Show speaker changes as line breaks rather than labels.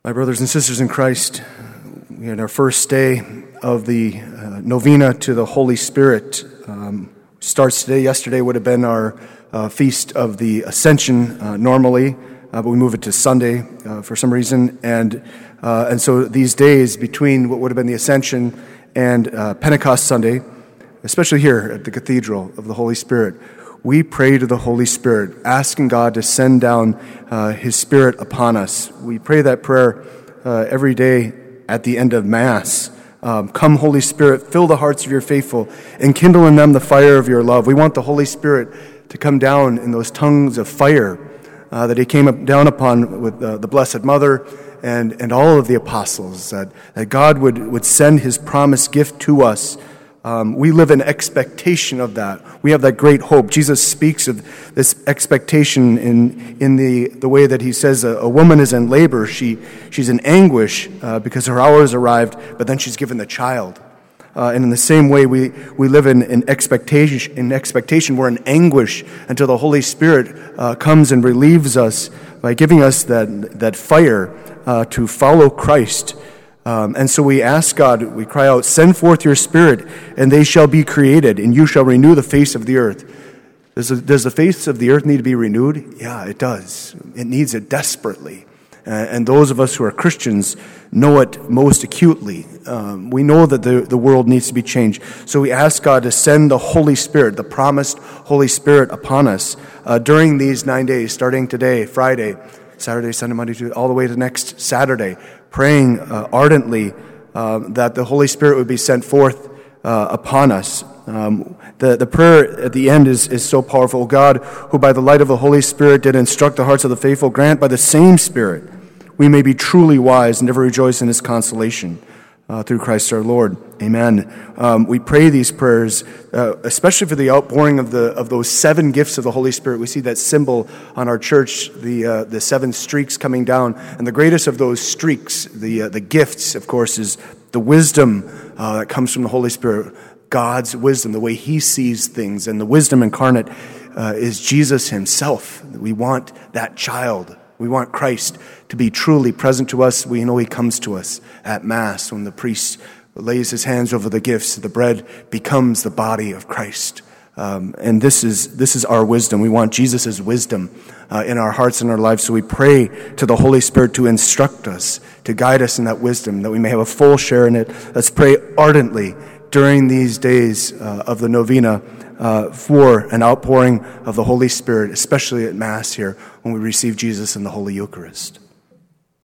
My brothers and sisters in Christ, we had our first day of the novena to the Holy Spirit. Starts today. Yesterday would have been our feast of the Ascension normally, but we move it to Sunday for some reason. And so these days between what would have been the Ascension and Pentecost Sunday, especially here at the Cathedral of the Holy Spirit, we pray to the Holy Spirit, asking God to send down His Spirit upon us. We pray that prayer every day at the end of Mass. Come, Holy Spirit, fill the hearts of your faithful and kindle in them the fire of your love. We want the Holy Spirit to come down in those tongues of fire that He came down upon with the Blessed Mother and all of the apostles, that God would send His promised gift to us. We live in expectation of that. We have that great hope. Jesus speaks of this expectation in the way that He says a woman is in labor. She's in anguish because her hour has arrived, but then she's given the child. And in the same way, we live in expectation. In expectation, we're in anguish until the Holy Spirit comes and relieves us by giving us that fire to follow Christ. And so we ask God, we cry out, send forth your Spirit, and they shall be created, and you shall renew the face of the earth. Does the face of the earth need to be renewed? Yeah, it does. It needs it desperately. And those of us who are Christians know it most acutely. We know that the world needs to be changed. So we ask God to send the Holy Spirit, the promised Holy Spirit upon us during these 9 days, starting today, Friday, Saturday, Sunday, Monday, Tuesday, all the way to next Saturday, praying ardently that the Holy Spirit would be sent forth upon us. The prayer at the end is so powerful. God, who by the light of the Holy Spirit did instruct the hearts of the faithful, grant by the same Spirit we may be truly wise and ever rejoice in His consolation. Through Christ our Lord. Amen. We pray these prayers, especially for the outpouring of those 7 gifts of the Holy Spirit. We see that symbol on our church, the 7 streaks coming down. And the greatest of those streaks, the gifts, of course, is the wisdom that comes from the Holy Spirit. God's wisdom, the way He sees things. And the wisdom incarnate is Jesus Himself. We want that child. We want Christ to be truly present to us. We know He comes to us at Mass when the priest lays his hands over the gifts. The bread becomes the body of Christ. And this is our wisdom. We want Jesus' wisdom in our hearts and our lives. So we pray to the Holy Spirit to instruct us, to guide us in that wisdom, that we may have a full share in it. Let's pray ardently during these days of the novena for an outpouring of the Holy Spirit, especially at Mass here when we receive Jesus in the Holy Eucharist.